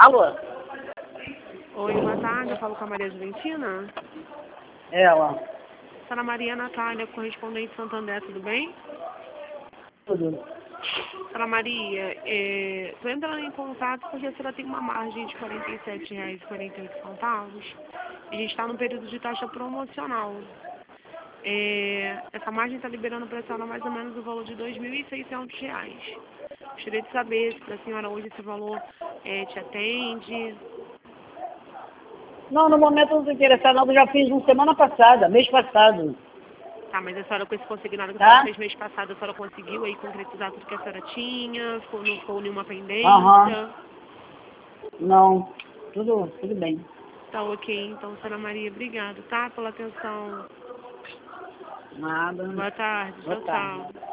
Alô? Oi, boa tarde, eu falo com a Maria Juventina. Ela. Sra. Maria Natália, correspondente Santander, tudo bem? Tudo. Sra. Maria, estou entrando em contato porque a senhora tem uma margem de R$ 47,48. A gente está no período de taxa promocional. Essa margem está liberando para a senhora mais ou menos o valor de R$ 2.600. Gostaria de saber se para a senhora hoje esse valor te atende. Não, no momento eu não estou interessada, não. Eu já fiz semana passada, mês passado. Tá, mas a senhora com esse consignado que a Tá? senhora fez mês passado, a senhora conseguiu aí concretizar tudo que a senhora tinha? Não ficou nenhuma pendência? Aham. Não. Tudo bem. Tá ok, então, Sra. Maria, obrigado, tá? Pela atenção. Nada. Boa tarde, Boa tchau, tarde. tchau.